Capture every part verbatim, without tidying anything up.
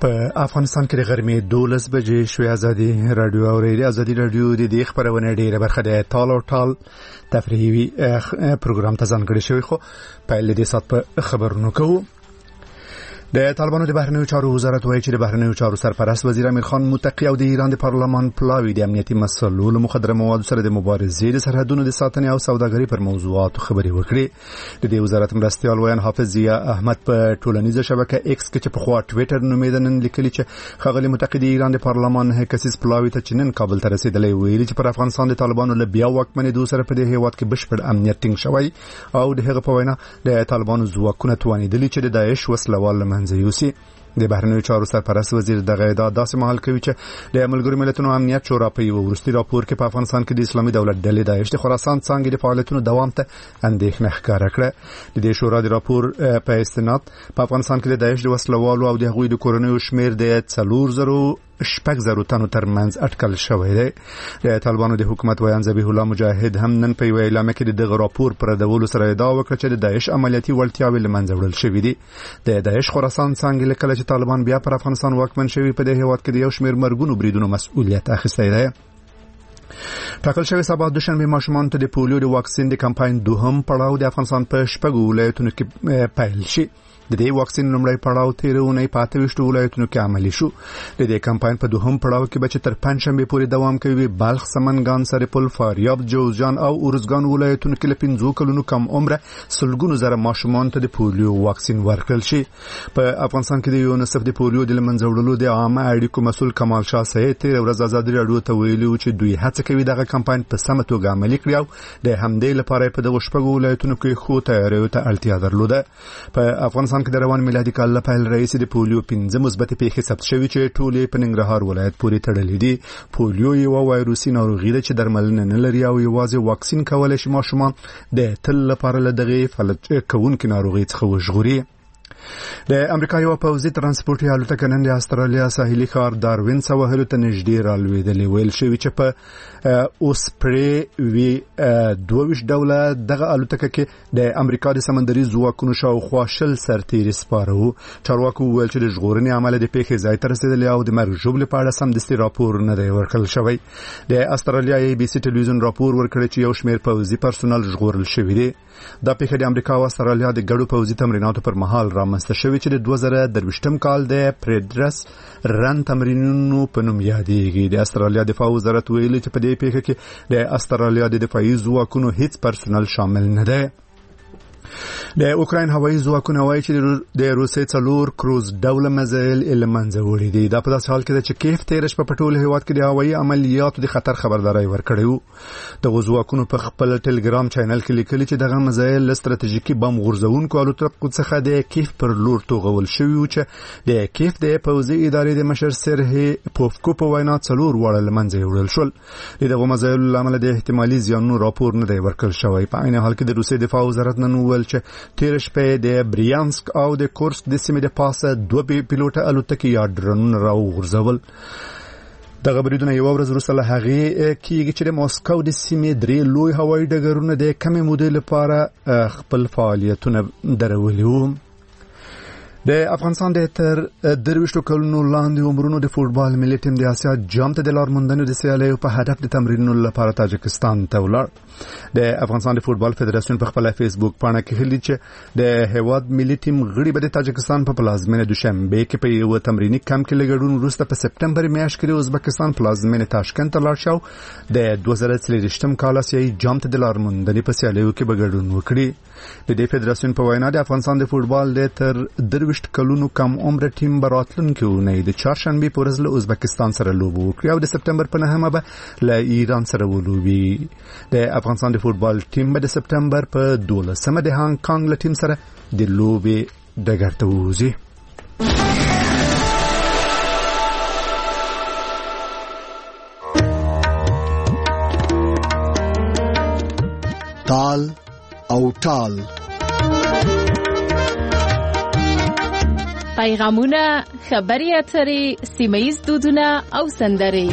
په افغانستان کې د غرمې دولس بجې شوې. ازادي رادیو او ریډیو ازادي رادیو د دې خبرونه ډیره برخه د ټال او ټال تفریحي پروګرام ته ځانګړې شوی، خو په لدې سات په خبرونو کوو. د طالبانو د بهرنیو چارو وزارت وایي چې د بهرنیو چارو سرپرست وزیر امیر خان متقی او د ایران د پارلمان پلاوی د امنیتي مسلو له مخدره موادو سره د مبارزې د سرحدونو د ساتنې او سوداګرۍ پر موضوعاتو خبرې وکړې. د دې وزارت مرستیال ویان حافظ ضیا احمد په ټولنیزه شبکه ایکس کې چې په خوا ټویټر نومیده نن لیکلي چې ښاغلي متقی د ایران د پارلمان هکسیس پلاوی ته چې نن کابل ته رسیدلی ویلي چې پر افغانستان د طالبانو له بیا واکمنېدو سره په دې هیواد کې بشپړ امنیت ټینګ شوی او د هغه په وینا د طالبانو ځواکونه توانېدلي چې د داعش وسلوال له منځه یوسي. د بهرنیو چارو سرپرست وزیر دغه ادعا داسې مهال کوي چې د ملګرو ملتونو امنیت شورا په یو وروستي راپور کې په افغانستان کې د اسلامي دولت ډلې داعش د خراسان څانګې د فعالیتونو دوام ته اندېښنه ښکاره کړه. د دې شورا د راپور په استناد په افغانستان کې د داعش د وسلوالو او د هغوی د کورنیو شمیر د څلور زرو شپږ زرو تنو ترمنځ اټکل شوی دی. د طالبانو د حکومت ویان ذبیح الله مجاهد هم نن په یو اعلامیه کې د دغه راپور پر ردولو سره ادعا وکړه چې د داعش عملیاتي وړتیاوې له منځه وړل شوې دي. د داعش خراسان څانګې له کله چې طالبان بیا پر افغانستان واکمن شوي په دې هیواد کې د یو شمېر مرګونو بریدونو مسؤلیت اخیستی دی. ټاکل شوی سبا دوشنبه ماشومان ته د پولیو د واکسین د کمپاین دوهم پړاو د افغانستان په شپږو ولایتونو کې پیل شي. د دې واکسین لومړی پړاو تیرونه په اته ویشت ولایتونو کې عملي شو. د دې کمپاین په دوهم پړاو کې به چې تر پنځشنبه پورې دوام کوي. بلخ، سمنګان، سرپل، فاریاب، جوزجان او اورزګان ولایتونو کې له پنځو کلونو کم عمره سلګونو زره ماشومان ته د پولیو واکسین ورکړل شي. په افغانستان کې د یونیسف د پولیو د منځه وړلو د عامه اړیکو مسؤل کمال شاه سید تیر ورځ ازادي رادیو ته ویلي چې دوی هڅه کوي دغه کمپاین په سمه توګه عملي کړي او د همدې لپاره په دغه شپږو ولایتونو کې خو تیاریو ته اړتیا درلوده. په افغانستان کې د روان میلادي کال له پیل راهیسې د پولیو پنځه مثبتې پیښې ثبت شوي چې ټولې په ننګرهار ولایت پورې تړلې دي. پولیو یوه وایروسي ناروغي ده چې درملنه نه لري او یوازې واکسین کولی شي ماشومان د تل لپاره له دغې فلج کوونکې ناروغۍ څخه وژغوري. د امریکا یو پوځي ترانسپورتي الوتکه نن د استرالیا ساحلي ښار داروین سواحلو ته نږدې رالوېدلې. ویل شوي چې په اوسپري وی دوه ویشت ډوله دغه الوتکه کې د امریکا د سمندري ځواکونو شاوخوا شل سرتیري سپاره وو. چارواکو وویل چې د ژغورنې عمله د پیښې ځای ته رسېدلې او د مرګ ژوبلې په اړه سمدستي راپور نه دی ورکړل شوی. د استرالیا ای بي سي ټلویزیون راپور ورکړی چې یو شمېر پوځي پرسونل ژغورل شوي دي. دا پیښه د امریکا او استرالیا د ګډو پوځي تمریناتو پر مهال رامنځته شوې چې د دوه زره درویشتم کال د پریډرس رن تمرینونو په نوم یادېږي. د استرالیا دفاع وزارت ویلي چې په دې پیښه کې د استرالیا د دفاعي ځواکونو هیڅ پرسونل شامل نه دی. د اوکراین هوایي ځواکونه وایي چې د روسیې څلور کروز ډوله میزایل له منځه وړي دي. دا په داسې حال کې ده چې کیف تېره شپه په ټول هیواد کې د هوایي عملیاتو د خطر خبرداری ورکړی و. دغو ځواکونو په خپل ټلګرام چینل کې لیکلي چې دغه میزایل له ستراتیژیکي بم غورځونکو الوتکو څخه د کیف پر لور توغول شوي و چې د کیف د پوځي ادارې د مشر سرهی پوفکو په وینا څلور واړه له منځه یوړل شول. د دغو میزایلو له امله د احتمالي زیانونو راپور نه دی ورکړل شوی. په عین حال کې د روسیې دفاع وزارت نن وویل چې تیر شپه د بریانسک او د کورسک د سیمې د پاسه دوه پیلوټه الوتکې یا ډرونونه راوغورځول. دغه بریدونه یو ورځ وروسته له هغې کېږي چې د ماسکو د سیمې درې لوی هوایي ډګرونه د کمې مودې لپاره خپل فعالیتونه درولي وو. د افغانستان د تر درویشتو کلونو لاندې عمرونو د فوټبال ملي ټیم د اسیا جام ته د لار موندنې د سیالیو په هدف د تمرینونو لپاره تاجکستان ته ولاړ. د افغانستان د فوټبال فدراسیون په خپل فیسبوک پاڼه کې هلي چې د هیواد ملي ټیم غړي به د تاجکستان په پلازمینه دوشنبه کې په یو تمرینی کمپ کې لګړون وروسته په سپټمبر میاشت کې د ازبکستان پلازمینه تاشکند ته لاړ شو. د دوه زره څلوېښتم کال اسیایي جام ته د لار موندنې په سیالیو کې به ګډون وکړي. د دې فدراسیون په وینا د افغانستان د فوټبال د تر درویشت کلونو کم عمر ټیم براتلونکي ونې د چهارشنبه په ورځ له ازبکستان سره لوبو وکړي او د سپټمبر په نهمه به له ایران سره ولوبي. د افغانستان د فوټبال ټیم به د سپټمبر په دولسمه د هانګ کانګ له ټیم سره د لوبې ډګر ته وځي. تال او ټال پیغامونه، خبري اترې، سیمه‌ییز دودونه او سندرې.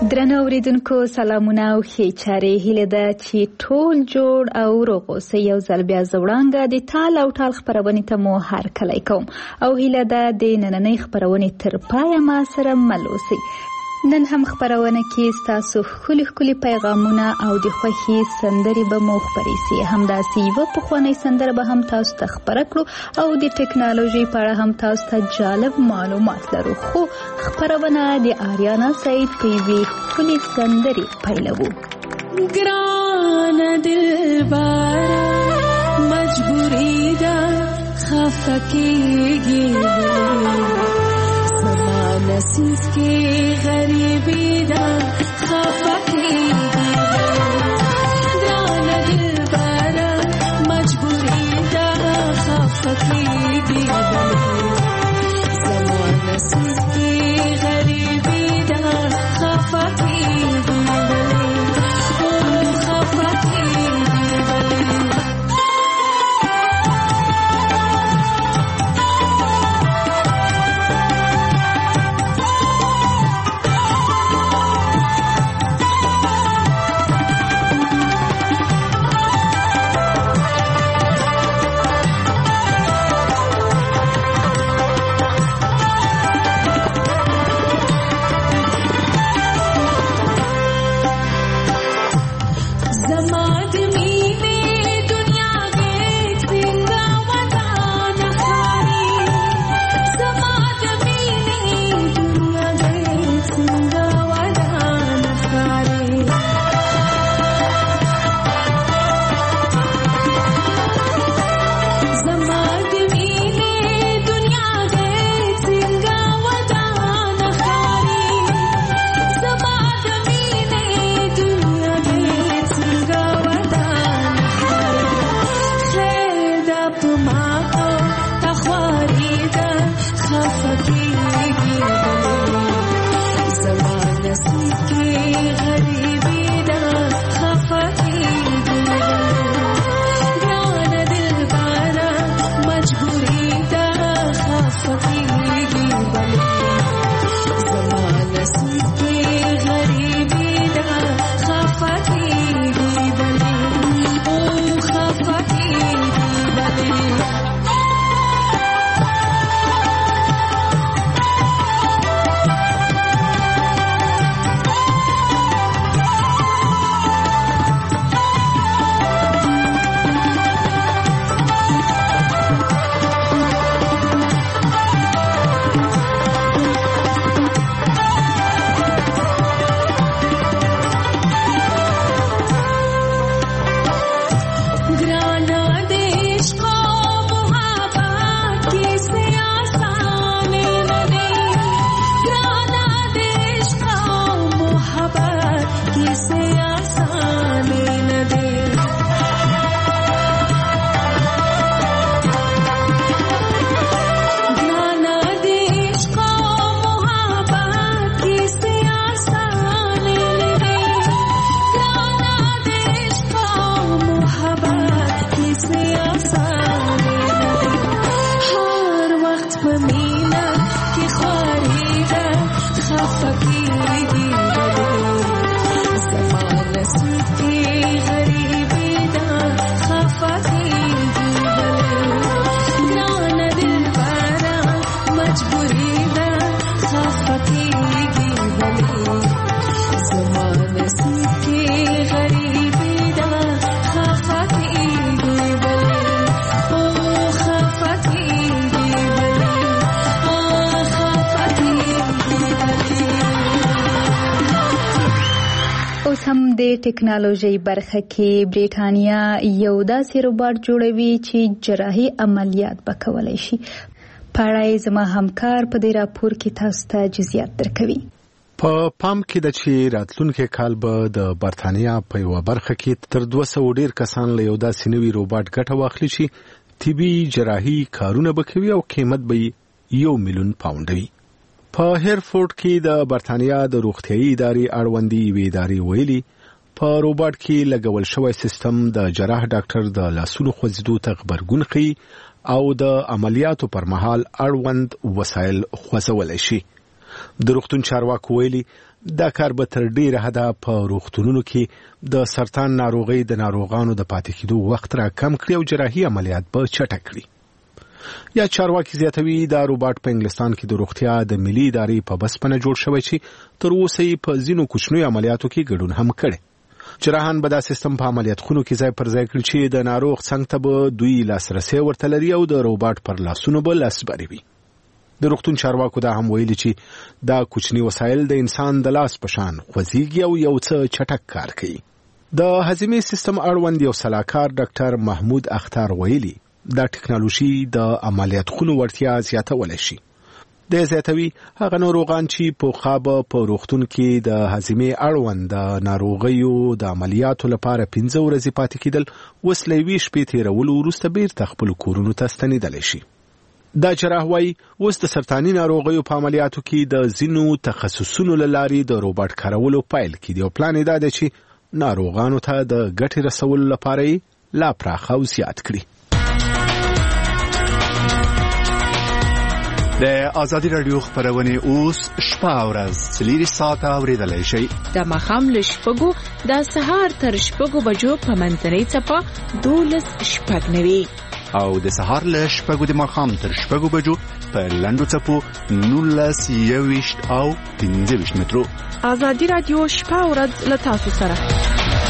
درنو اوریدونکو سلامونه او ښې چارې. هیله ده چې ټول جوړ او روغ اوسئ. یو ځل بیا زه وړانګه د تال او ټال خپرونې ته مو هرکلی کوم او هیله ده د نننۍ خپرونې تر پایه ما سره مل اوسئ. نن هم خپرونه کې ستاسو ښکلي ښکلي پیغامونه او د خوښې سندرې به مو خپرې سي. همداسې یوه پخوانۍ سندره به هم تاسو ته خپره کړو او د ټکنالوژۍ په اړه هم تاسو ته جالب معلومات لرو. خو خپرونه د آریانا سعید په یوې ښکلې سندرې پیلوو. ګرانه دلبره مجبوري ده خفه کېږي نصیب کی غریبی دا خفا کیږي درانه دلبره مجبوری دا خفا کیږي زما نصیب کی غریبی دا خفا کیږي خفا کیږي د ټکنالوژي برخه کې بریټانیا یو داسې روباټ جوړوي چې جراحي عملیات به کولای شي. په اړه زما همکار په دې راپور کې تاسو ته جزئیات درکوي. په پام کې د چې راتلونکي کال به د بریټانیا په یو برخه کې تر دوه سوه ډیر کسان له یو داسې نوي روباټ ګټه واخلي چې طبي جراحي کارونه به کوي او قیمت به یو میلیون پاونډ وي. په هیرفورد کې د بریټانیا د روغتیايي ادارې اړوندي وی ادارې ویلي په روباټ کې لګول شوی سیستم د جراح ډاکټر د لاسونو خوځېدو ته غبرګون ښیي او د عملیاتو پر مهال اړوند وسایل خوځولی شي. د روغتون چارواکو ویلي دا کار به تر ډیره حده په روغتونونو کې د سرطان ناروغۍ د ناروغانو د پاتې کېدو وخت را کم کړي او جراحي عملیات به چټک کړي. یا چارواکي زیاتوي دا روباټ په انګلستان کې د روغتیا د ملي ادارې په بسپنه جوړ شوی چې تر اوسه یې په ځینو کوچنیو عملیاتو کې ګډون هم کړی. جراحان به دا سیستم په عملیات خونو کې ځای پر ځای کړي چې د ناروغ څنګ ته به دوی لاسرسی ورته لري او د روباټ پر لاسونو به لاسبري وي. د روغتون چارواکو دا هم ویلي چې دا کوچني وسایل د انسان د لاس په شان خوځېږي او یو څه چټک کار کوي. د هضمي سیستم اړوند یو سلاکار ډاکټر محمود اختر ویلي دا ټکنالوژي د عملیات خونو وړتیا زیاتولی شي. د زیاتوي هغه ناروغان چې په خوابه په روغتون کې د هضمي اړوند د ناروغیو د عملیاتو لپاره پنځه ورځې پاتې کېدل اوس له یوې شپې تېرولو وروسته بیرته خپلو کورونو ته ستنېدلی شي. دا جراح وایي اوس د سرطاني ناروغیو په عملیاتو کې د ځینو تخصصونو له لارې د روباټ کارولو پیل کړي او پلان یې دا دی چې ناروغانو ته د ګټې رسولو لپاره یې لا پراخه او زیات کړي. د ازادي رادیو خبرونه اوس شپه او ورځ څلور ساعته اوریدلای شئ. د ماښام له شپږو د سهار تر شپږو بجو په منځنۍ څپه دولس شپږ نوي او د سهار له شپږو د ماښام تر شپږو بجو په لنډو څپو نولس یوویشت او پنځه ویشت مترو. ازادي رادیو شپه او ورځ له تاسو سره.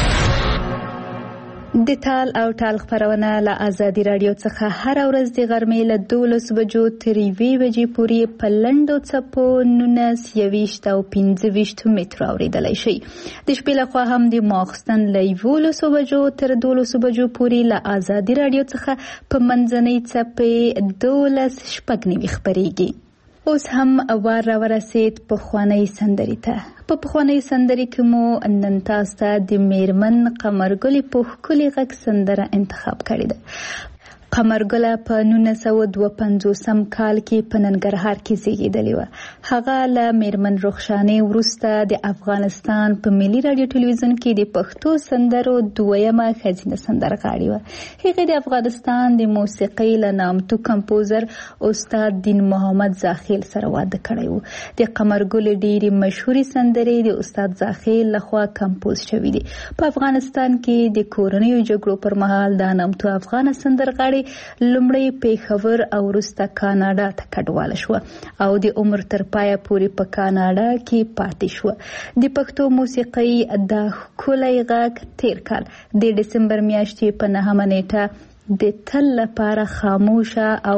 د تال او ټال خبرونه له ازادي رادیو څخه هر ورځ د غرمې له دولس بجو تر یوې بجې پورې په لنډو څپو نولس یوویشت او پنځه ویشت مترو اوریدلی شئ. د شپې لخوا هم د ماخستن له یولسو بجو تر دولسو بجو پورې له ازادي رادیو څخه په منځنۍ څپې دولس شپږ نوي خپرېږي. اوس هم وار را ورسید پخوانۍ سندرې ته. په پخوانۍ سندرې کې مو نن تاسو ته د میرمن قمرګلې په ښکلي غږ سندره انتخاب کړې ده. قمرګله په نولس سوه دوه پنځوسم کال کې په ننګرهار کې زیږېدلې وه. هغه له میرمن رخشانې وروسته د افغانستان په ملي راډیو ټلویزیون کې د پښتو سندرو دویمه ښځینه سندرغاړې وه. هغې د افغانستان د موسیقۍ له نامتو کمپوزر استاد دین محمد زاخیل سره واده کړی و. د قمرګلې ډېرې مشهورې سندرې د استاد زاخیل لخوا کمپوز شوي دي. په افغانستان کې د کورنیو جګړو پر مهال دا نامتو افغان سندرغاړې لومړی پیښور او وروسته کاناډا ته کډواله شوه او د عمر تر پایه پورې په کاناډا کې پاتې شوه. د پښتو موسیقۍ دا ښکلی غږ تیر کال د ډسمبر میاشتې په نهمه نیټه د تل لپاره خاموشه او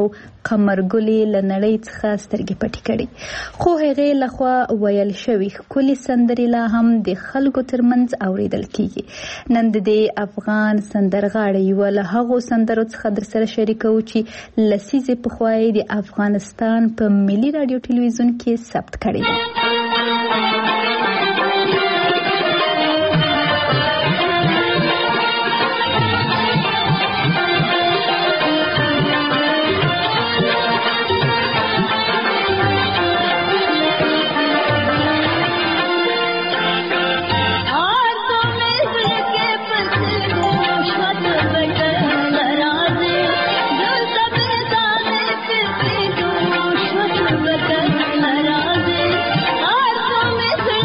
قمرګلې له نړۍ څخه سترګې پټې کړې. خو هغې لخوا ویل شوي ښکلي سندرې لا هم د خلکو ترمنځ اوریدل کیږي. نن د دې افغان سندرغاړې یوه له هغو سندرو څخه در سره شریکوو چې لسیزې پخوا یې د افغانستان په ملي راډیو ټلویزیون کې ثبت کړې ده. Thank you.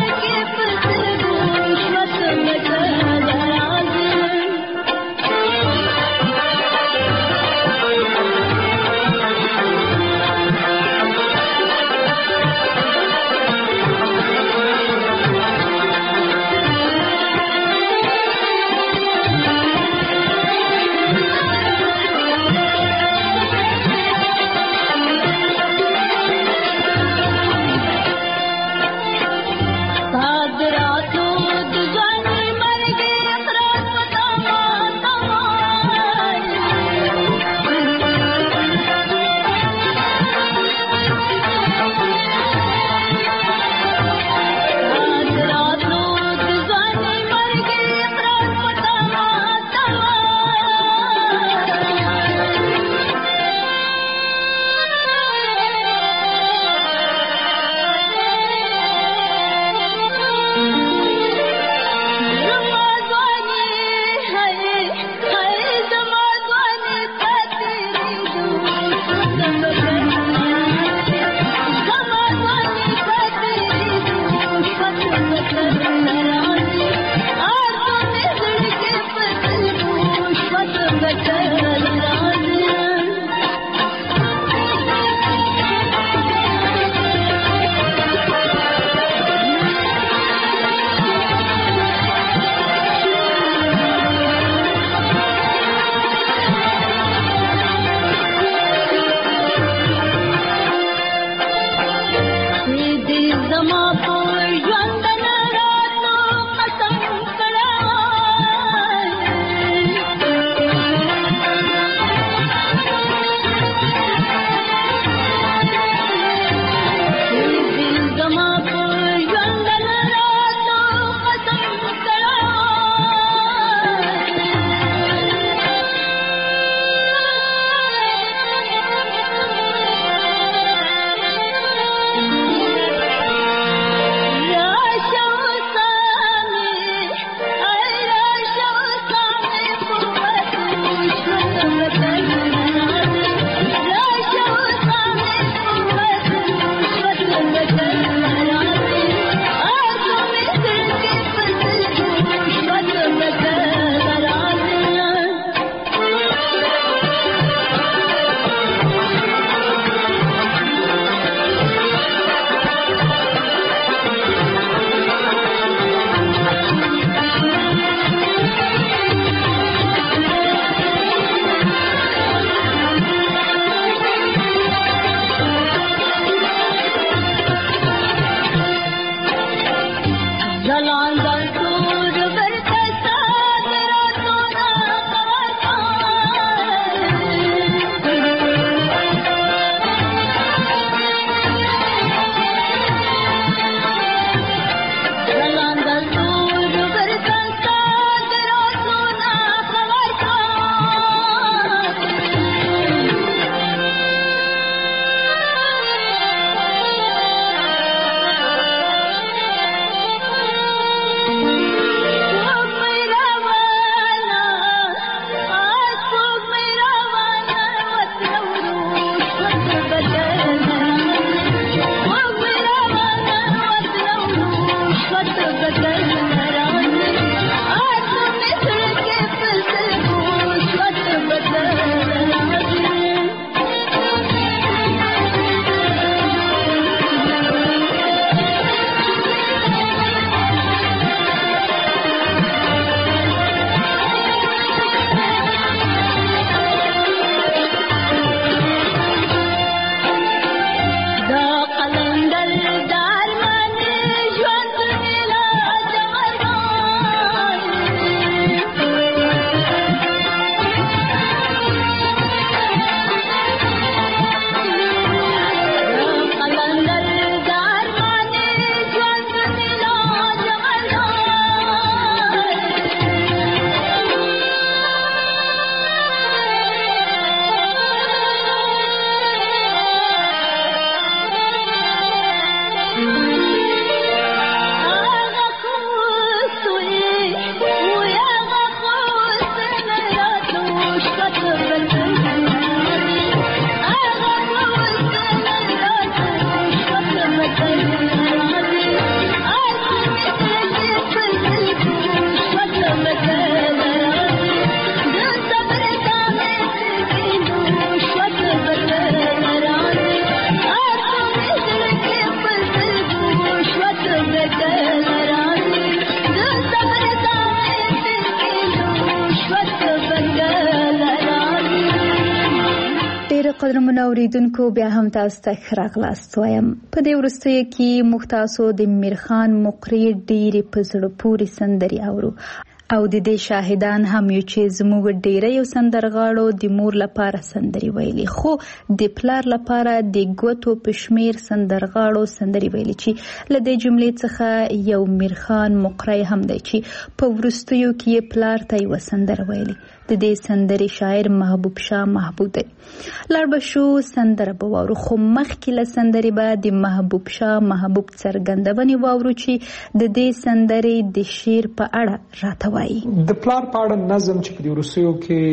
قدرمن اوریدونکو بیا هم تاسو ته ښه راغلاست وایم. په دې وروستیو کې موږ تاسو د میرخان مقري ډېرې په زړه پورې سندرې اورو او د دې شاهدان هم یو چې زموږ ډېری یو سندرغاړو د مور لپاره سندرې ویلي، خو د پلار لپاره د ګوتو په شمېر سندرغاړو سندرې ویلي چې له دې جملې څخه یو میرخان مقری هم دی چې په وروستیو کې یې پلار ته یوه سندره ویلي. د دې سندرې شاعر محبوب شاه محبوب دی. لاړ به شو سندره به واورو، خو مخکې له سندرې به د محبوب شاه محبوب څرګندونې واورو چې د دې سندرې د شعر په اړه راته وایي. د پلار په اړه نظم چې په دې وروستیو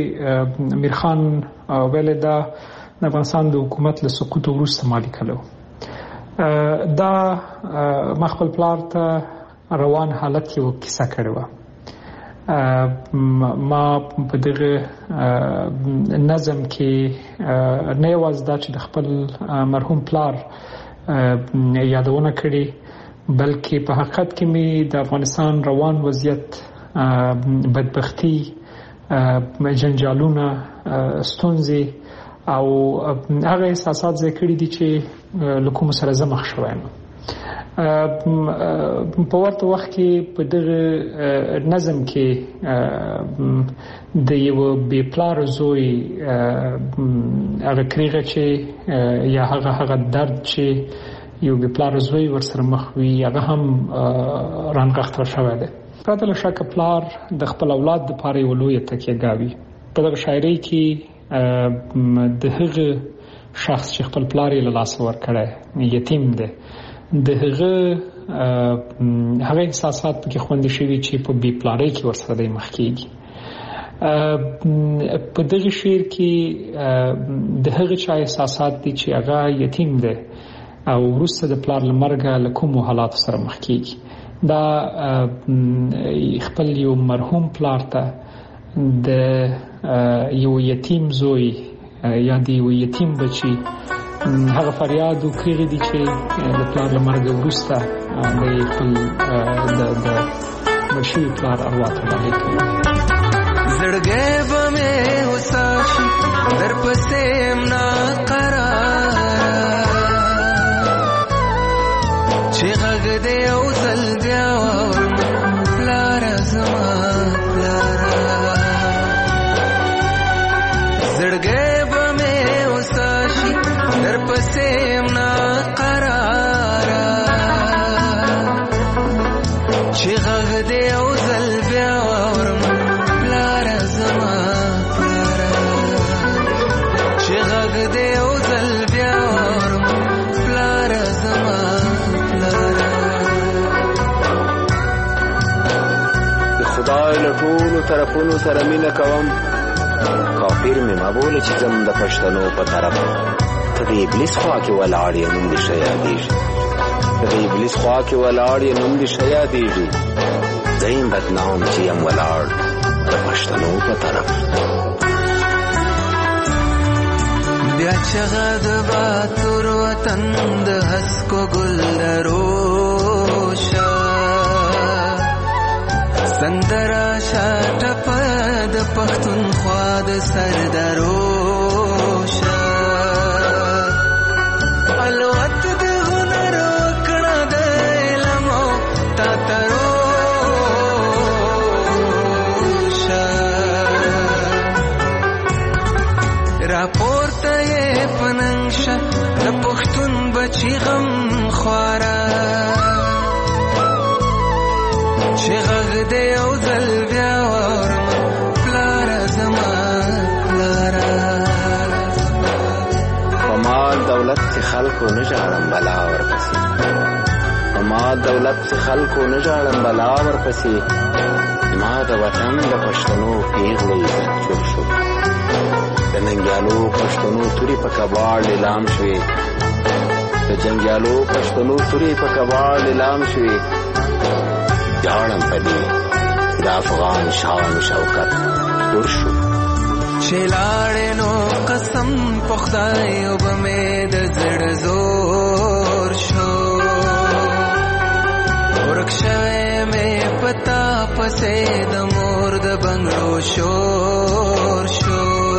کې میرخان ویلی دا د افغانستان د حکومت له سقوط وروسته ما لیکلی دا ما خپل پلار ته روان حالت یو کیسه کړې و. ما په دغه نظم کې نه یوازې دا چې د خپل مرحوم پلار یادونه کړې بلکې په حقیقت کې مې د افغانستان روان وضعیت بدبختی جنجالونه ستونزې او هغه احساسات ذکر دي چې لکه سره زمخ شوم. په ورته وخت کې په دغه نظم کې د یو بې پلار زوی هغه کریغه چې یا هغه هغه درد چې یو بې پلار زوی ورسره مخ وي هغه هم رانغښتل شوی دی. پرته له شکه پلار د خپل اولاد دپاره یوه لویه تکیهګاه په دغه شاعرۍ کې د هغه شخص چې خپل پلار یې له لاسه ورکړی یتیم دی د هغه هغه احساسات پکې خوندي شوي چې په بې پلارۍ کې ورسره دی مخ کېږي. په دغه شعر کې د هغه چا احساسات دي چې هغه یتیم دی او وروسته د پلار له مرګه له کومو حالاتو سره مخ کېږي. دا خپل یو مرحوم پلار ته د یو یتیم زوی یا د یو یتیم بچی هغه فریاد او کریغې دي چې د پلار له مرګه وروسته د خپل د مړ شوي پلار اروا ته ډالۍ کوي. زړګی به مې هوسا شي درپسې یم ناقراره چې غږ دې یو ځل بیا واورم پلاره زما پلاره. زړګی به مې هوسا شي درپسې یم ناقراره چې غږ دې یو ځل بیا واورم پلاره زما پلاره چې غږ دې یو ځل بیا واورم پلاره زما پلاره. د خدای له ټولو طرفونو سره مینه کوم کافر مې مه بوله چې ځم د پښتنو په طرف. ته د ابلیس خوا کې ولاړ یې نوم دې ښه یادېږي ته د ابلیس خوا کې ولاړ یې نوم دې ښه یادېږي زه یم بدنام چې یم ولاړ د پښتنو په طرف. بیا چغه د باتور وطن د هسکو ګل دروشه سندره شاټپ د پښتونخوا د سردروشه الوت د هنر وکړه د علم او تاتروشه راپورته یې پننګشه د پښتون بچی غم خواره چې غږ دې یو ځل بیا واورم پلاره زما پلاره. په مال دولت چې خلکو نه ژاړم بلا ورپسې په مال دولت چې خلکو نه ژاړم بلا ورپسې ما د وطن د پښتنو پیغلو عزت جوړ شو د ننګیالو پښتنو تورې په کباړ لیلام شوې د جنګیالو پښتنو تورې په کباړ لیلام شوې جاړم په دې د افغان شان شوکت جوړ شو چې لاړې نو قسم په خدای وبه مې د زړه زور شو ورک شوی مې پتا پسې د مور د بنګړو شور شو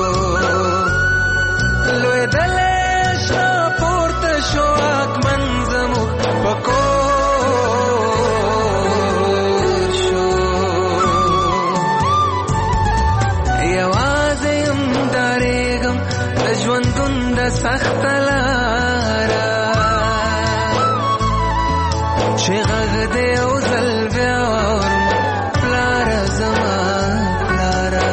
لوېدلې شنه پورته شو اکمن زموږ په کور شو یوازې یم ډارېږم د ژوندون د سخته لاره چې غږ دې یو ځل بیا واورم پلاره زما پلاره.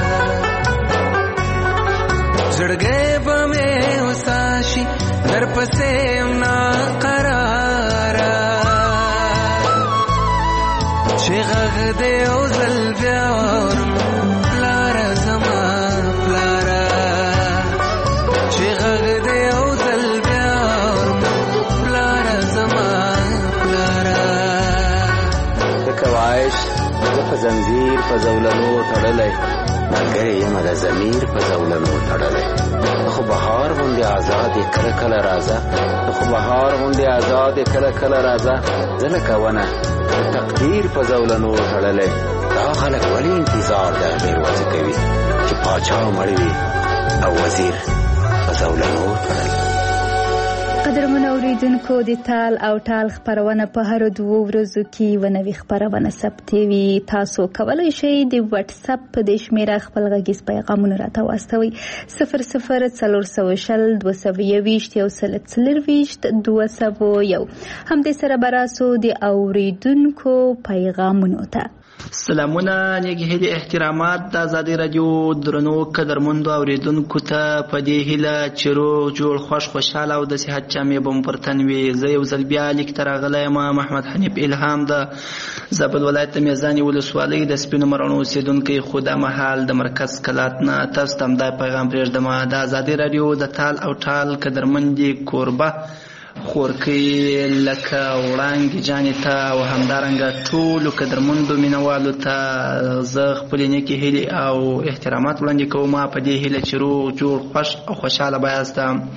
زړګی به مې هوسا شي درپسې یم ناقراره چې غږ دې یو ځل بیا واورم پلاره زما پلاره چې غږ دې یو ځل بیا واورم پلاره زما پلاره. په زنځیر په زولنو تړلی، ملګری یمه د ضمیر په زولنو تړلی. خو بهار غوندې آزاد کله کله راځه، خو بهار غوندې آزاد کله کله راځه، زه لکه ونه د تقدیر په زولنو تړلی. دا خلک ولې انتظار د امیر وځه کوي چې پاچا مړ وي او وزیر په زولنو تړلی. قدرمن اوریدونکو، د تال او ټال خپرونه په هر دوه ورځو کې یوه نوې خپرونه ثبتې وي. تاسو کولی شئ د واتس اپ په دې شمېره خپل غږیز پیغامونه راته واستوئ. صفر صفر څلور سوه شل دوه سوه یوویشت یو سل څلرویشت دوه سوه یو. همدې سره به راسو د اوریدونکو پیغامونو ته. سلامونه، نیک هیلې، احترامات د ازادي راډیو درنو قدرمندو اوریدونکو ته په دې هیله چې روغ جوړ خوش خوشحاله او د صحت جامې به مو پر تن وي. زه یو ځل بیا لیک ته راغلی یم، محمد حنیف الهام د زابل ولایت د میزانې ولسوالۍ د سپینو مروڼو اوسېدونکی، خو دا مهال د مرکز کلات نه تاسو ته همدا پیغام پرېږدم. د ازادي راډیو د تال او ټال قدرمندې کوربه خورکۍ لکه وړانګې جانې ته او همدارنګه ټولو قدرمندو مینوالو ته زه خپلې نیکې هیلې او احترامات وړاندې کوم په دې هیله چې روغ جوړ خوش او خوشحاله به یاست.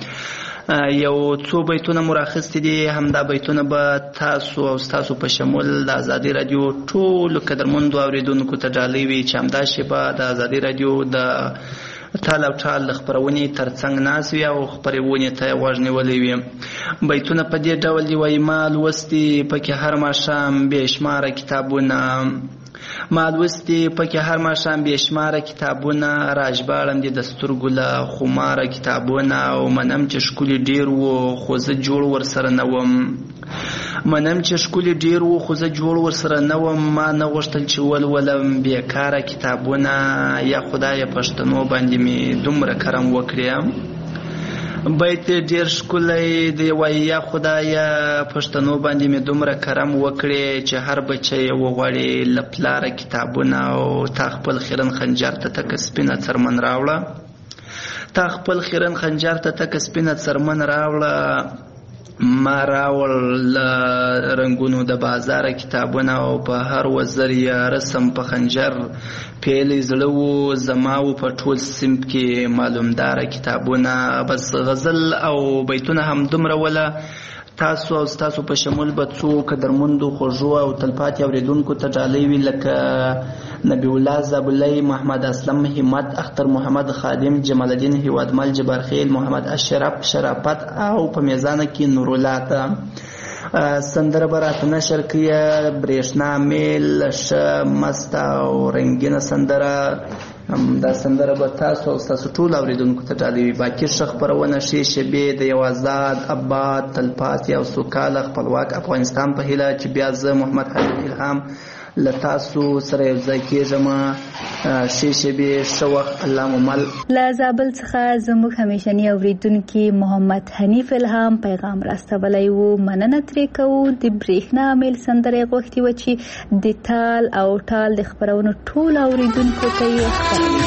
یو څو بیتونه مو راخیستي دي، همدا بیتونه به تاسو او ستاسو په شمول د ازادي راډیو ټولو قدرمندو اوریدونکو ته ډالۍ وي چې همدا شیبه د ازادي راډیو د تال او ټال د خپرونې ترڅنګ ناست وي او خپرونې ته یې غوږ نیولی وي. بیتونه په دې ډول دي: وایي ما لوستي پکې هر ماښام بې شماره کتابونه، ما لوستي پکې هر ماښام بې شماره کتابونه، راژباړم دي د سترګو له خماره کتابونه، او منم چې ښکلي ډېر وو خو زه جوړ ورسره نه وم. منم چې ښکلي ډېر وو خو زه جوړ ورسره نه وم. ما نه غوښتل چې ولولم بېکاره کتابونه، یا خدایه پښتنو باندې مې دومره کرم وکړې. بیت ډېر ښکلی دی، وایي یا خدایه پښتنو باندې مې دومره کرم وکړې چې هر بچی یې وغواړي له پلاره کتابونه، او تا خپل خیرن خنجر ته تکه سپینه څرمن راوړه، تا خپل خیرن خنجر ته تکه سپینه څرمن راوړه. ما راوړ له رنګونو د بازاره کتابونه، او په هر وزر یې رسم په خنجر پیلی زړه و زما و په ټول صنف کې معلومداره کتابونه. بس غزل او بیتونه هم دومره وله. تاسو او ستاسو په شمول به څو قدرمندو خوږو او تلپاتې اوریدونکو ته ډالۍ وي، لکه نبی الله زابلی، محمد اسلم، همت، اختر محمد خادم، جمال الدین هیوادمل، جبارخیل، محمد اشرف، شرافت او په میزانه کې نورالله ته. سندره به راته نشر کړي، برېښنا میل، ښه مسته او رنګینه سندره. دا سندره به تاسو او ستاسو ټول اوریدونکو ته ډالۍ وي. باقي ښه خپرونه ښې شیبې د یو آزاد، اباد، تلپاتې او سوکاله خپلواک افغانستان په هیله چې بیا زه محمد حنیف الهام له تاسو سره یو ځای کېږم. ښې شیبې، ښه وخت، الله مو مل. له زابل څخه زموږ همیشني اوریدونکي محمد حنیف الهام پیغام راستولی و. مننه ترې کوو. د برېښنا میل سندره یې غوښتې وه چې د تال او ټال د خپرونو ټول اوریدونکو ته یې خپروي.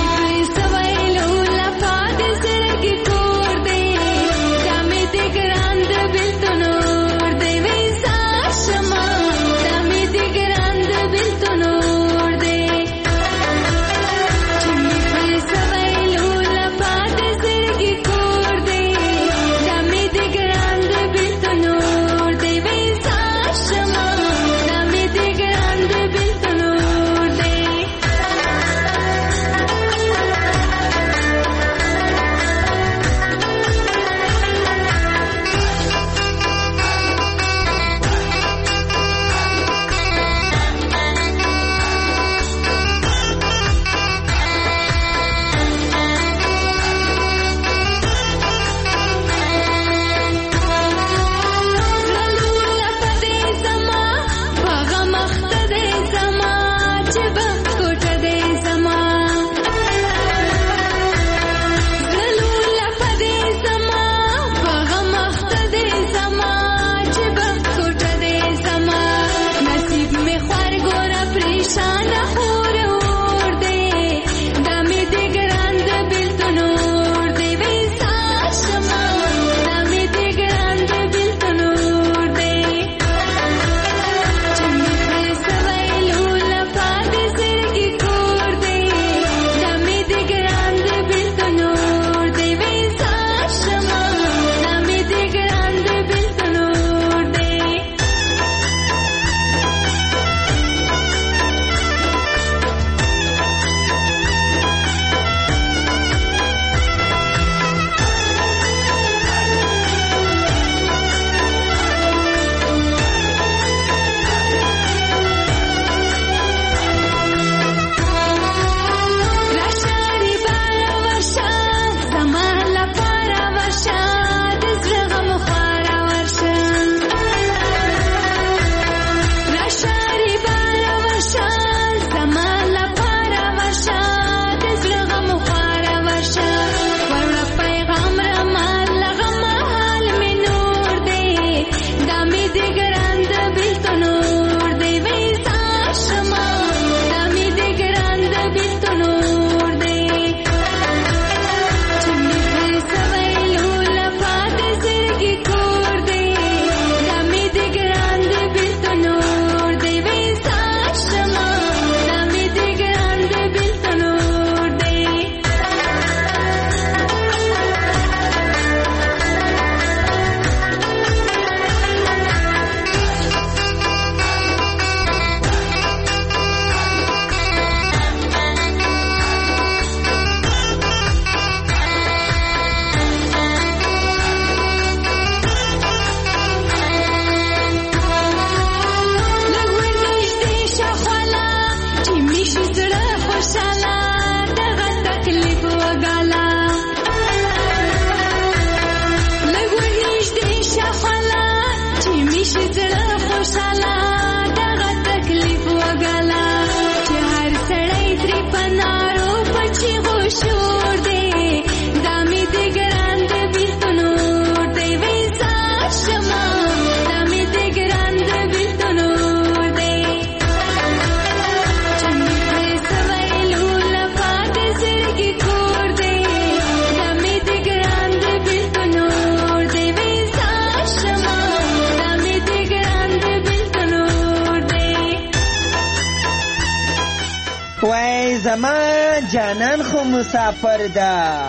زما جانان خو مسافر ده،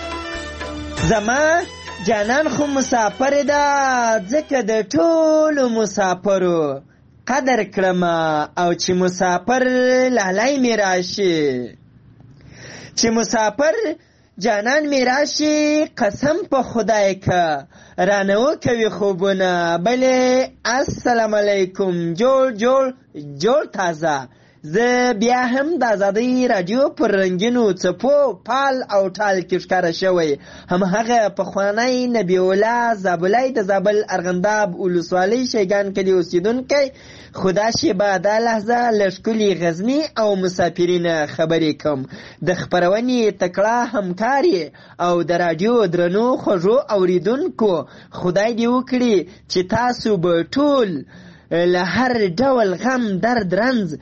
زما جانان خو مسافر ده، ځکه د ټولو مسافرو قدر کړم او چې مسافر لالای می راشي، چې مسافر جانان می راشي، قسم په خدای که رانه وکوي خوبونه، بلې السلام علیکم جوړ جوړ جوړ تازه. زه بیا هم د آزادۍ راډیو پر رنګینو څپو پال او ټال کې ښکاره شوی، همهغه پخوانی نبی الله زابلی د زابل ارغنداب ولسوالۍ شیګان کلي اوسیدونکی. خدا شي به دا لحظه له ښکلي غزني او مسافرین خبرې کوم، د خپرونې تکړه همکاري او د راډیو درنو خوږو اوریدونکو. خدای دې وکړي چې تاسو به ټول له هر ډول غم درد رنځ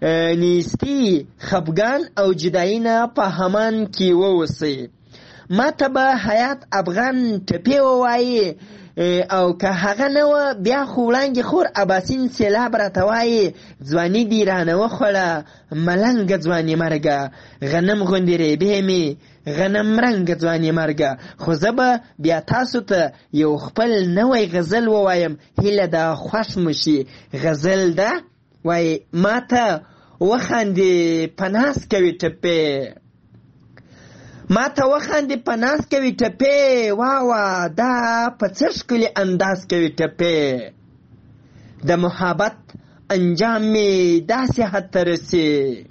نیستی خفګان او جدایي نه په همان کې ووسئ. ما ته به حیات افغان ټپې ووایي او که هغه نه وه بیا خو وړانګې خور اباسین سیلاب راته وایي ځواني دې رانه وخوړه ملنګه ځواني مرګه، غنم غوندې ریبې مې غنم رنګه ځواني مرګه. خو زه به بیا تاسو ته یو خپل نوی غزل ووایم، هیله ده خوښ مو شي. غزل ده وایي ما ته وخاندې په ناز کوي ټپې، ما ته وخاندې په ناز کوي ټپې، واوه دا په څه ښکلي انداز کوي ټپې. د محبت انجام مې داسې حد ته رسي،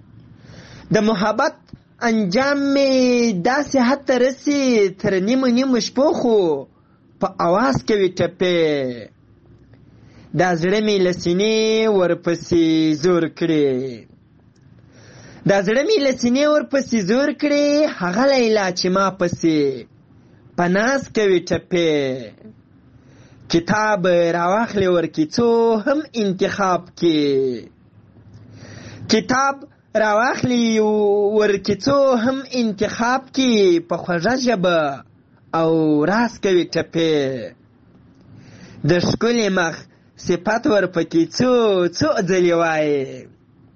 د محبت انجام مې داسې حد ته رسي، تر نیمو نیمو شپو خو په اواز کوي ټپې. دا زړه مې له سینې ورپسې زور کړي، دا زړه مې له سینې ورپسې زور کړي، هغه لیلا چې ما پسې په ناز کوي ټپې. کتاب راواخلې ورکیڅو هم انتخاب کې، کتاب راواخلې ورکیڅو هم انتخاب کې، په خوږه ژبه او راز کوي ټپې. د ښکلي مخ صفت ورپکې څو څو ځلې وایي،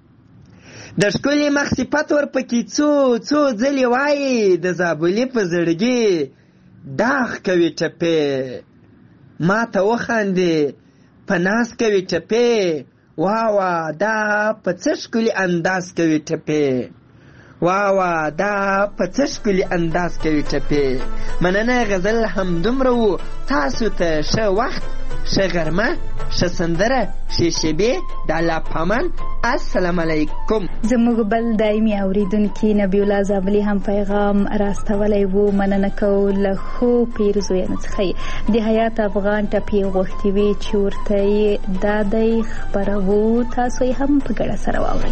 د ښکلي مخ صفت ورپکې څو څو ځلې وایي، د زابلي په زړګي داغ کوي ټپې. ما ته وخاندې په ناز کوي ټپې، واوه دا په څه ښکلي انداز کوي ټپې، واوه دا په څه ښکلي انداز کوي ټپې. مننه غزل همدومره و. تاسو ته ښه وخت، ښه غرمه، ښه سندره، ښې شیبې د الله په امان. السلام علیکم. زموږ بل دایمي اوریدونکي نبی الله زابلي هم پیغام راستولی و. مننه کوو له ښو پیرزویانو څخه د حیات افغان ټپې غوښتې وې چې ورته یې دا دی خپروو، تاسو یې هم په ګډه سره واورئ.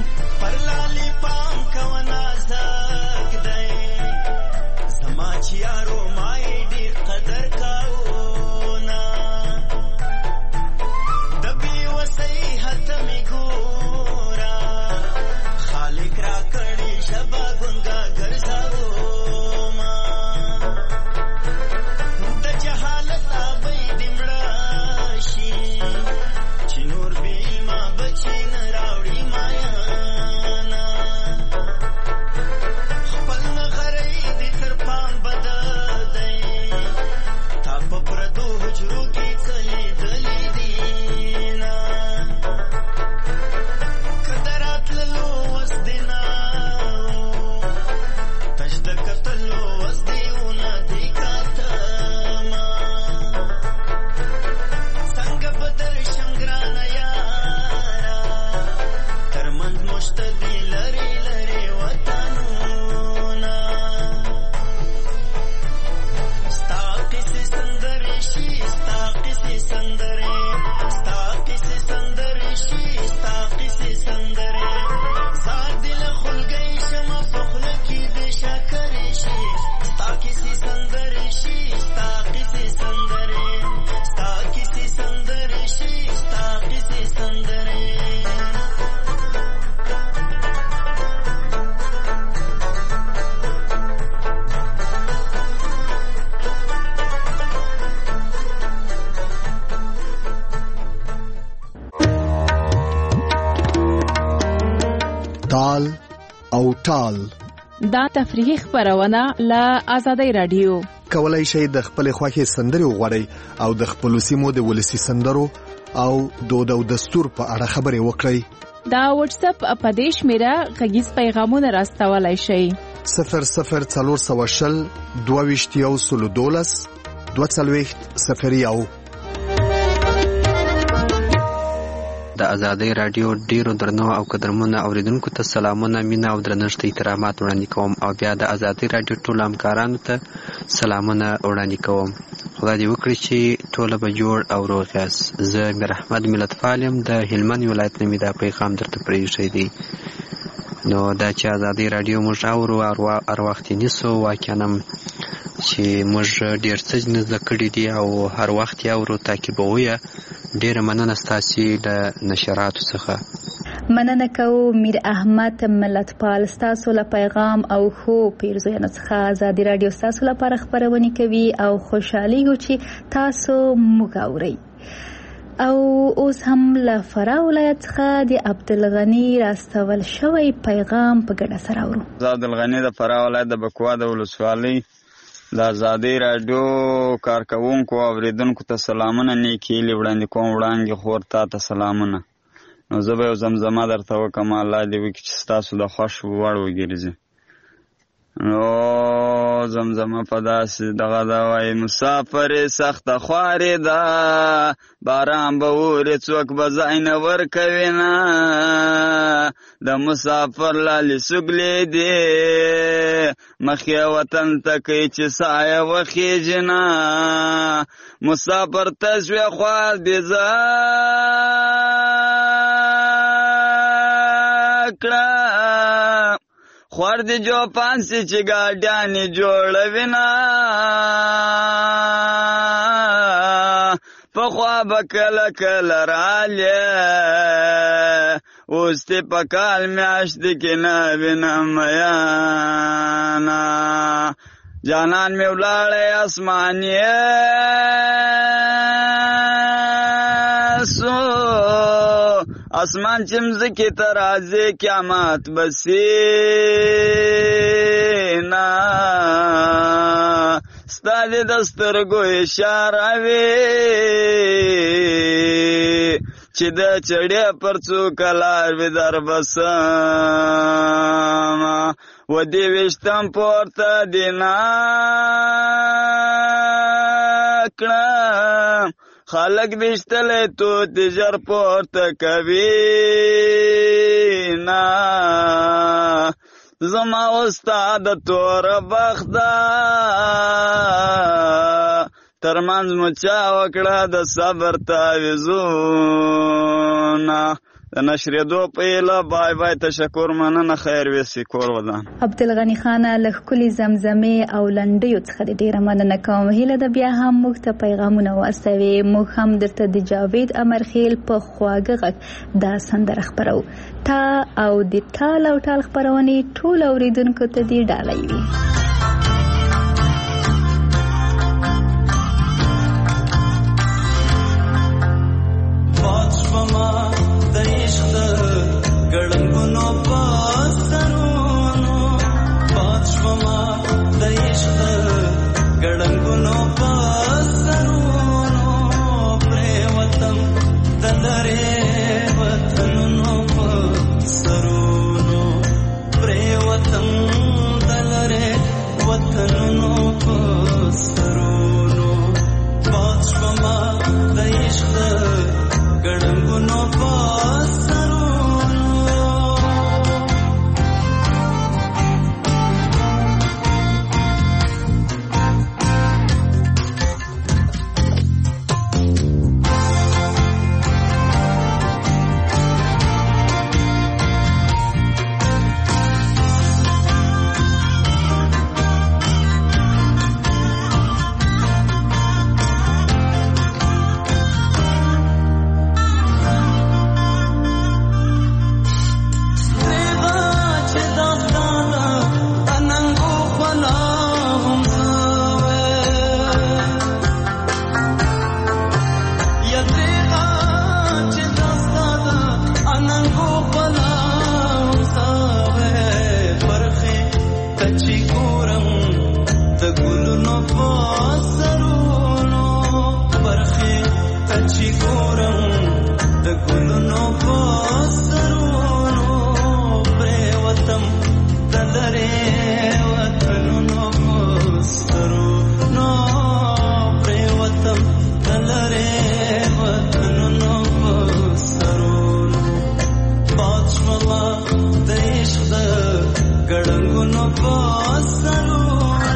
او ټال. دا تفریحي خبرونه له آزادۍ رادیو. کولای شئ د خپل خوښي سندري وغواړئ او د خپل سیمو د ولسی سندرو او دود او دستور په اړه خبرې وکړئ. دا واتس اپ اپدیش میرا غږیز پیغامونه راستولای شئ. صفر صفر څلور سوه شل دوه ویشت یو سلو دولس دوه څلوېښت صفر یو. د آزادۍ رادیو ډیرو درنو او قدرمنو اوریدونکو ته سلامونه، مینه او درنښت احترامات وړاندې کوم او بیا د آزادۍ رادیو ټول همکارانو ته سلامونه وړاندې کوم. خدای دې وکړي چې ټول به جوړ او روغ یاست. زه میر احمد ملتپال یم د هلمند ولایت نه مې دا پیغام درته پرېښی دی. نو دا چې آزادۍ رادیو موږ اورو هر وخت یې نیسو، واقعا چې موږ ډېر څه نه زده کړي دي او هر وخت یې اورو، تعقیبوو یې. ډېره مننه ستاسې د نشراتو څخه. مننه کوو میر احمد ملتپال، ستاسو له پیغام او خو پیرزویانو څخه آزادي رادیو ستاسو لپاره خبرونه کوي او خوشحالیږو چې تاسو موږ اورئ. او اوس هم له فراه ولایت څخه د عبدالغني راستول شوی پیغام په ګډه سره اورو. زه عبدالغني د فراه ولایت د بکوا د ولسوالۍ د آزادۍ رادیو کارکوونکو او اوریدونکو ته سلامونه نیکې هیلې وړاندې کوم. وړانګې خور تا ته سلامونه. نو زه به یو زمزمه درته وکړم، الله دې وکړي چې ستاسو د خوښ وړ وګرځي. نو زمزمه په داسې دغه ده وایي: مسافرې سخته خوارې ده، باران به اوري څوک به ځای نه ورکوي نه، د مسافر لالې سګلې دي مخې وطن ته کوي چې سایه وخیږي نه، مسافر ته شوې خوار دې زه کړه، خوار دی جو پانسی چی گاڑیانی جوڑوی نا، پخوا بکل کل رالی اوستی پکال میاشتی کی نبی نمیانا، جانان می ولاړی اسمانی سو اسمان چمزکی ترازی قیامت بسینا، ستا دی دسترگو اشاره وی چی ده چڑی پرچو کلار وی در بساما، و دی وشتم پورتا دینا کلام، خالق دشتلی تو تجر پورت کوي نا، زما استاد تور بخدا ترمنځ مچا وکړه د صبر تعویذونه. د نشریدو په ایله بای بای، تشکر، مننه، خیر ویسي کور ودان. عبدالغني خان له ښکلې زمزمې او لنډیو څخه د ډېره مننه کوم. هیله ده بیا هم موږ ته پیغامونه واستوي، موږ هم درته د جاوید امرخیل په خواږه غږ دا سندره خپرو. تا او د ټال او ټال خپرونې ټول اوریدونکو ته دې ډالۍ وي. ګړنګونو په سرونو پات شوما د عشق ګړنګونو په سرونو پرې وطن د لرې وطنونو په سرونو پرې وطن د لرې باد شوما د عشق د ګړنګونو په سرونو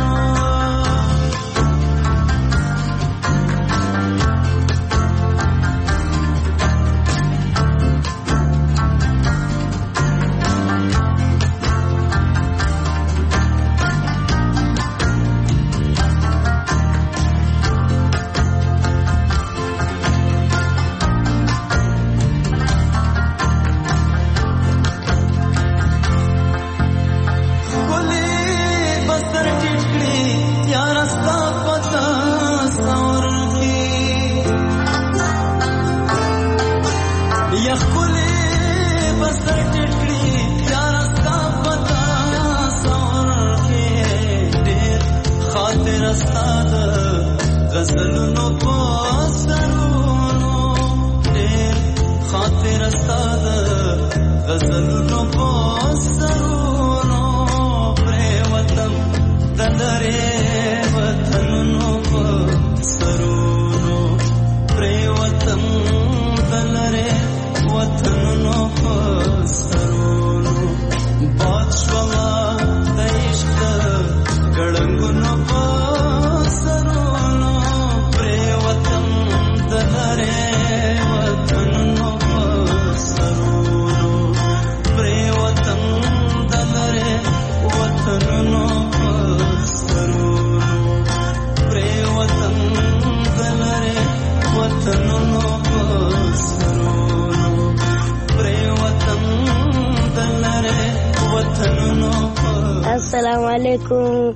السلام علیکم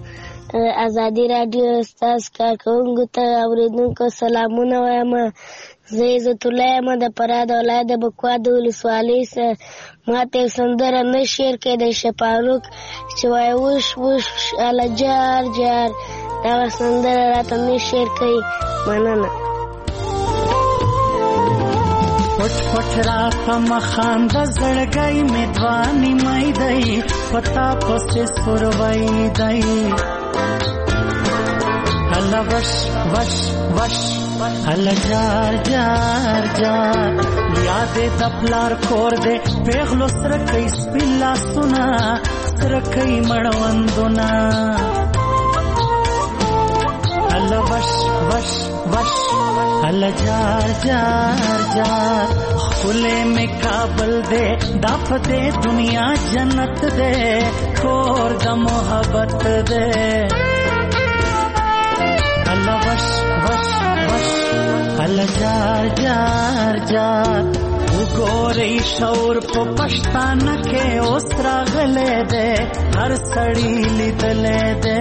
ازادي رادیو استاس کارکونکو ته اوریدونکو سلامونه وایم. زه عزت الله یم د فراه د ولایت د بکوا د ولسوالۍ څخه. ما ته سندره نه شعر کې د شفاروق چې وایي وش وش اله جار جار دا سندره راته نه شعر کوي. مننه. پټ پټ را پم خاند زړګي میدواني مې دی پتا پسې سوروي دی الله وش وش وش الله جار جار جار یاد د پلار کور دې پیغلو سره کوي سپیلا سنا سره کوي مړوندونه الله وش وش وش الله جار جار جار خلے میں کابل دے دف دے دنیا جنت دے کور دا محبت دے اللہ وش وش وش اللہ جار جار جار وګورې شور په پښتانه کې اوس راغلې دے هر سړی لیدلې دے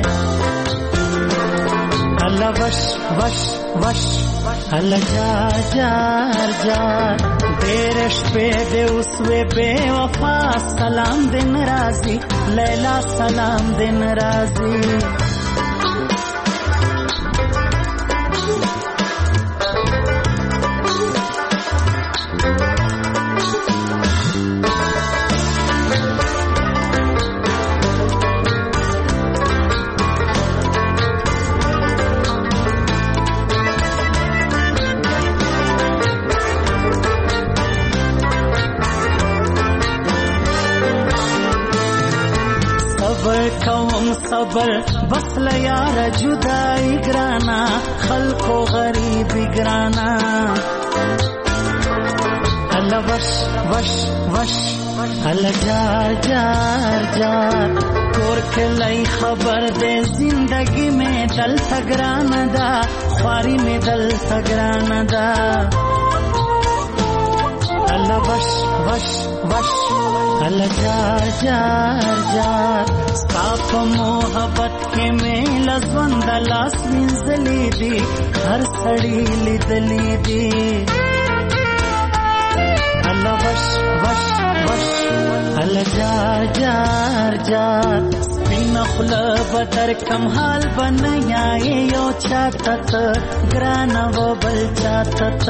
اللہ وش وش وش اللہ جار جار جار دیرش پہ دے اسوے بے وفا سلام دن رازی لیلا سلام دن رازی صبر بس لیار جدائی گرانا خلقو غریبی گرانا اللہ وش وش وش اللہ جار جار جار کور کے لئی خبر دے زندگی میں دل تگرانا دا خواری میں دل تگرانا دا اللہ وش وش وش اللہ جار جار جار صاف محبت کے میں لزوند لاس منزلی دی ہر سڑی لیدلی دی اللہ وش وش وش اللہ جار جار جار سپین خلا بدر کم حال بنیا یو چاہتت گرانا و بل چاہتت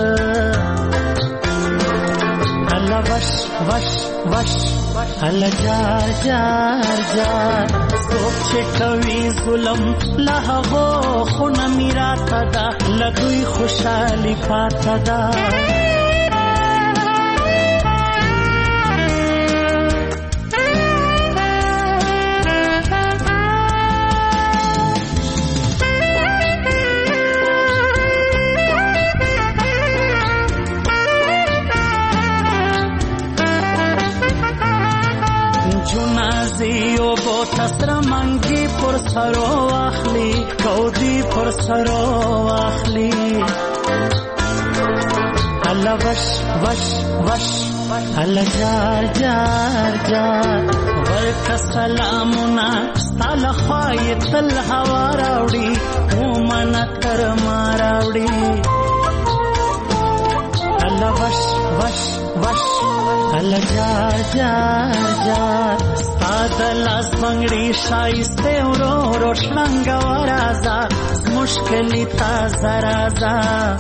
اللہ وش وش وش اللہ جار جار جار سوچ کوي ظلم لهغو خونه میرا تدا لدوی خوشالي پاتدا رازي او بو تسر منګي پر سرو واخلي کودي پر سرو واخلي الله وش وش وش الله جار جار جار ورک سلامنا ستال خوای تل هوا راوړي او من تر ما راوړي الله وش وش وش الله جار جار جار ستاد لاس بنگړي شایسته ورو روشنګ ورازا مشکلی تا زرازا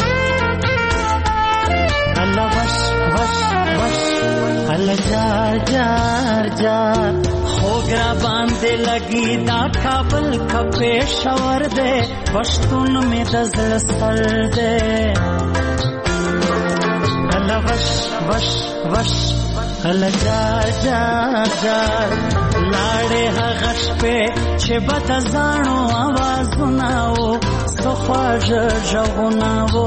الله وش وش وش الله جار جار جار خوګرا باندې لګي دا کابل کپې شور دے پښتون می دزل سر دے الله وش وش وش الله جار جار جار لاړې هغه شپې چې بد ځانو आवाज ناو سخواج ژغناو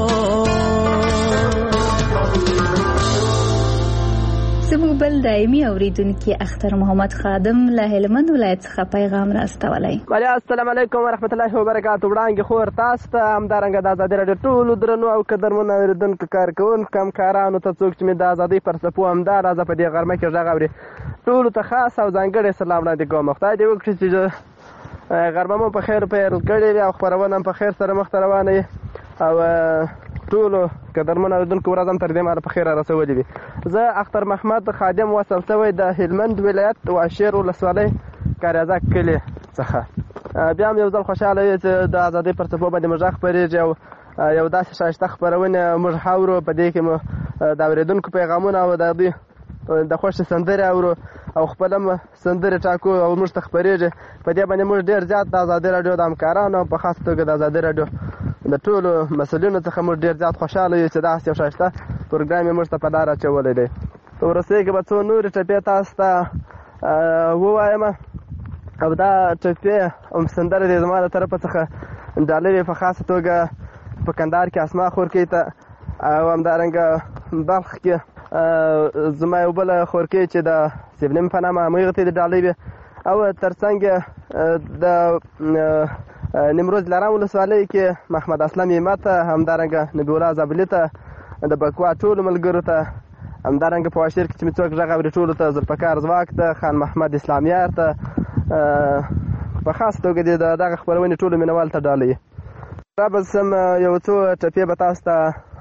زموږ بل دایمي اوریدونکي اختر محمد خادم له هلمند ولایت څخه پیغام راستولی. وعلیکم السلام علیکم ورحمت الله وبرکاتو. وړاندې خور تاسو ته همدارنګه د ازادي راډیو ټولو درنو او قدرمنو اوریدونکو کارکوونکو همکارانو ته څوک چې مې د ازادۍ پر څپو همدا راځه په دې غرمه کې غږ اوري ټولو ته خاص او ځانګړی سلام وړاندې کوم. خدای دې وکړي چې غرمه مو په خیر پیل کړې وي او خپرونه هم په خیر سره مخته روانه وي او ټولو قدرمنو اوریدونکو ورځ هم تر دې مهاله په خیر رسولې وي. زه اختر محمد خادم وصل شوی د هلمند ولایت واشیر ولسوالۍ کاریازک کلي څخه. بیا هم یو ځل خوشحاله یو چې د ازادۍ پر څپو باندې موږ غږ خپرېږي او یو داسې ښایسته خپرونې موږ اورو. په دې کې مو د اورېدونکو پیغامونه او د دوی د خوښې سندرې اورو او خپل هم سندرې ټاکو او موږ ته خپرېږي. په دې باندې موږ ډېر زیات د ازادۍ راډیو د همکارانو په خاص توګه د ازادۍ راډیو د ټولو مسؤلینو څخه موږ ډېر زیات خوشحاله یو چې داسې یو ښایسته پروګرام یې موږ ته په لار اچولی دی. په وروستیو کې به څو نورې ټپې تاسو ته ووایم او دا ټپې هم سندرې دې زما له طرفه څخه ډالۍ وې په خاصه توګه په کندهار کې اسما خورکۍ ته او همدارنګه بلخ کې زما یو بله خورکۍ چې د سیبلیم په نامه همغې ته دې ډالۍ وې او تر څنګ د نیمروز لارام ولسوالۍ کې محمد اسلم ایمه ته همدارنګه نبی الله زابلي ته د بکوا ټولو ملګرو ته همدارنګه په واشیر کې چې مې څوک غږ اوري ټولو ته ذوالفقار ځواک ته خان محمد اسلامیار ته په خاص توګه د دغه خپرونې ټولو مینوال ته ډالۍ. رابس هم یو څو ټپې به تاسو ته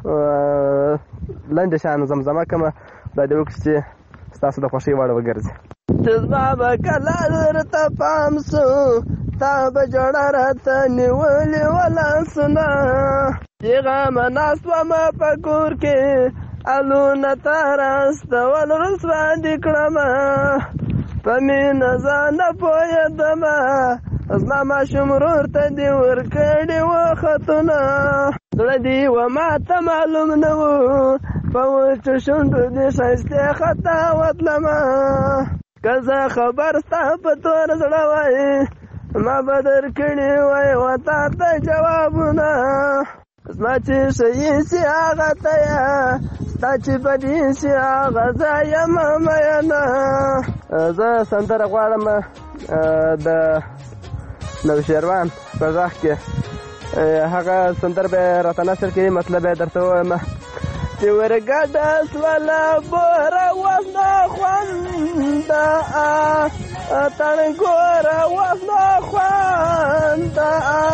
لنډې شیانو زمزمه کړمه خدای دې وکړي چې ستاسو د خوښۍ وړ وګرځي. زما به کله درته پام سو تا به جوړه راته نیولې ولاسونه چې غمه ناست ومه په کور کې الونه ته راستول رسوا دې کړمه په مینه ځان نه پوهېدمه زما ماشوم ورور ته دې ورکړي وختونه زړه دې و ماته معلوم نه و په وچو شونډو دې ښایستې خطا وتلمه که زه خبر ستا په تور زړه وایي ما به درکړي وای و تا ته جوابونه زما چې ښیي سي هغه ته یه ستا چې بدي سي هغه زه یم مینه. زه سندره غواړم د نوشیروان په غږ کې هغه سندره به یې راته نثر کړي مطلب یې درته ووایم چې ورګډه سوله بوره اوس نه خونده تڼګوره اوس نه خونده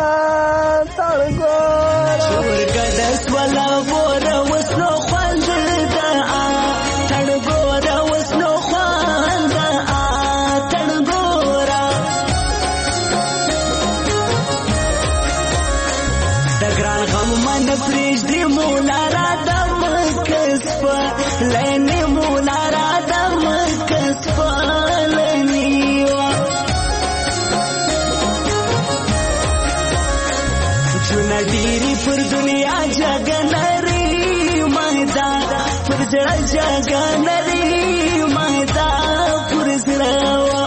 تڼګوره چې ورګډه سوله بوره اوس نه خونده تڼګوره اوس نه خونده تڼګوره د ګران غم من پرېږدي مولا را لینی مولا را دم کسپا لینیوا چونا دیری پر دنیا جگہ نری مہدا پر جڑا جگہ نری مہدا پر زڑوا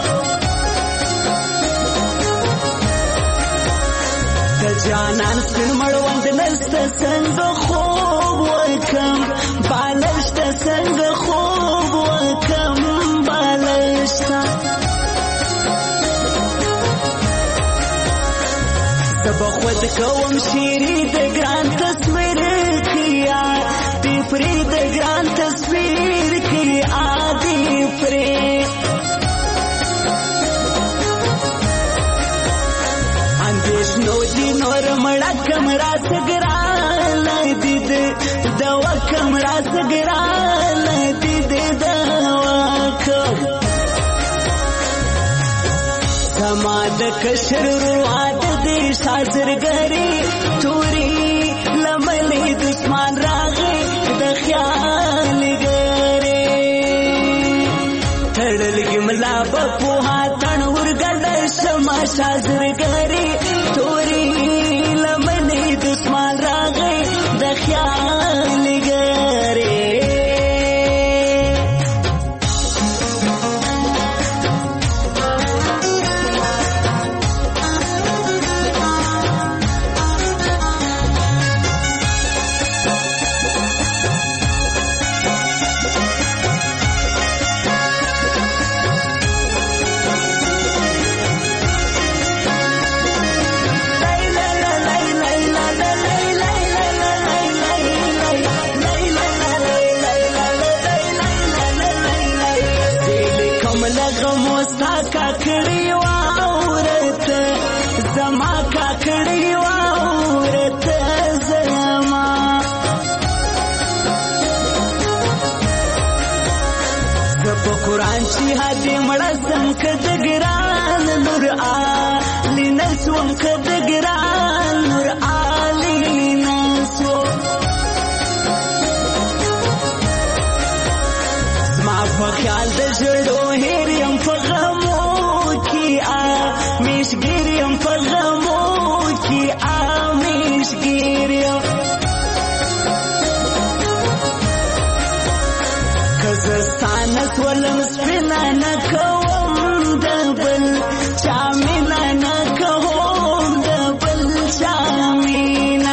د جانان سپین مړوند نست څنګه خوب وکم بالشت څنګه خوب وکم بالشت ود کوم شیری د ګران تصویر کیا دی پری د ګران تصویر کیا دی پری اندیش نو دی نور مړه کمرا سګران دی د دوا کمرا سګران دی د دوا زما د کشر رواد دی شازرګری توري لملې دشمن راغې د خیال ګره تړل ګملا په هاتن ورګل شما شازرګری توري لملې دشمن راغې د خیال ګره کاکړی واورت زما کاکړی واورت زما زپ قرآن چې هدي مړه سم کد ګران نور علی نسوم کد ګران نور علی نسو زما په خیال د جوړو هریم په مشګریم په غمو کې امشګریم کزستان سولم سپینا نه کوم د بل چا مینا نه کوم د بل چا مینا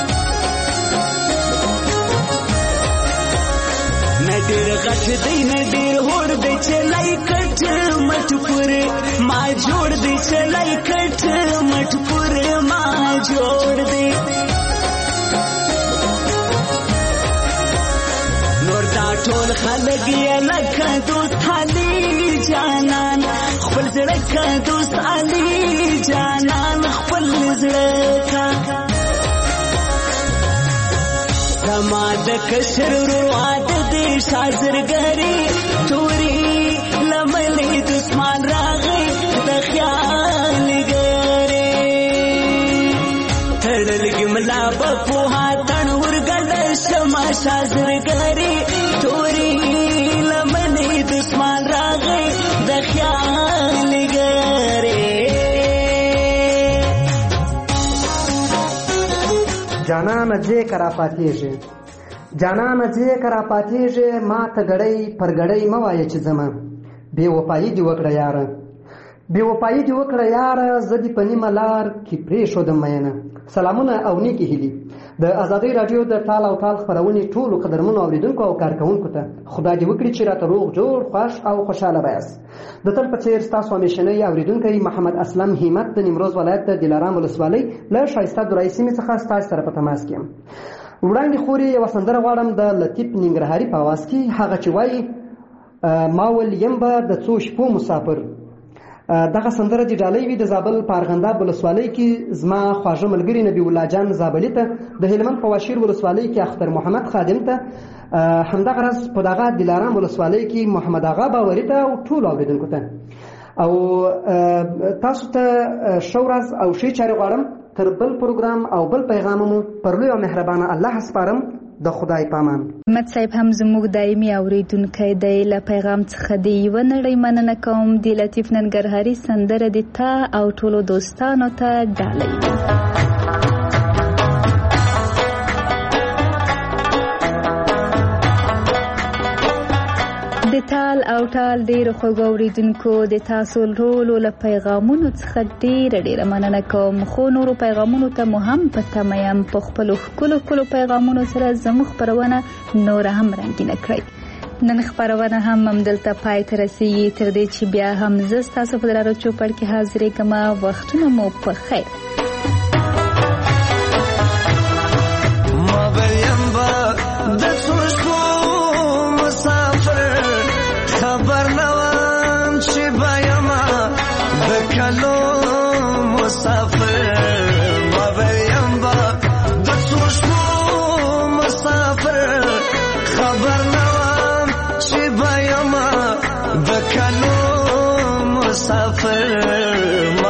نه ډېر غټ دی نه ډېر هوړ دی چې لای کټ مټ پورې ما جوړ دی چلای کټ مټ پورې ما جوړ دی نور دا ټول خلک یې لکه دوست علي جانان خپل زړه کا دوست علي جانان خپل زړه کا زما د کشر رواد دی شازرګری توري لملې دشمن راغې د خیال ګره تړل ګملا په هاتن ورګل شما شازرګری توري لملې دشمن راغې د خیال ګره جانان دې کرا پاتېږي جانان دې کرا پاتېږي ما ته غړې پر غړې موایې چې زما بے وفایی دی وکړه یار بے وفایی دی وکړه یار زدي پنی ملار کی پرې شو د مینه سلامونه او نیکی هلی د ازادي رادیو د ټال او ټال خبرونه ټولو قدرمنو اوریدونکو او کارکونکو ته خدای دې وکړي چې راته روغ جوړ خوش او خوشاله بایاس د تل په څیر تاسو همیشنۍ اوریدونکو محمد اسلم همت د نیمروز ولایت د دلارام ولسوالۍ له شایسته درای سیمې څخه تاسو سره په تماس کې وړاندې خوري یو سندره غواړم د لطیف ننګرهاري په आवाज کې هغه چې وایي ما ول یم به د څو شپو مسافر دغه سندره د ډالۍ وي د زابل پارغنداب ولسوالۍ کې زما خواږه ملګري نبی الله جان زابلي ته د هلمند په واشیر ولسوالۍ کې اختر محمد خادم ته همدغه راز په دغه دلارام ولسوالۍ کې محمد آغا باوري ته او ټول اوریدونکو ته او تاسو ته ښه ورځ او ښې چارې غواړم تر بل پروګرام او بل پیغام مو پر لوی او مهربانه الله سپارم د خدای پامان. محمد صاحب هم زموږ دایمي اوریدونکی دی له پیغام څخه دی یوه نړۍ مننه کوم د لطیف ننګرهاري سندره د تا او ټولو دوستانو ته ډالۍ د تال او ټال ډېرو خوږو اورېدونکو د تاسو ټولو له پیغامونو څخه ډېره ډېره مننه کوم خو نورو پیغامونو ته مو هم په تمه یم په خپلو ښکلو ښکلو پیغامونو سره زموږ خپرونه نوره هم رنګینه کړئ نن خپرونه هم همدلته پای ته رسېږي تر دې چې بیا هم زه ستاسو په درارو چوپړ کې حاضرېږم وختونه مو په خیر خبر نوم چې بیما د کلو مسافر ما بیم با د څوشمو مسافر خبر نوم چې بیما د کلو مسافر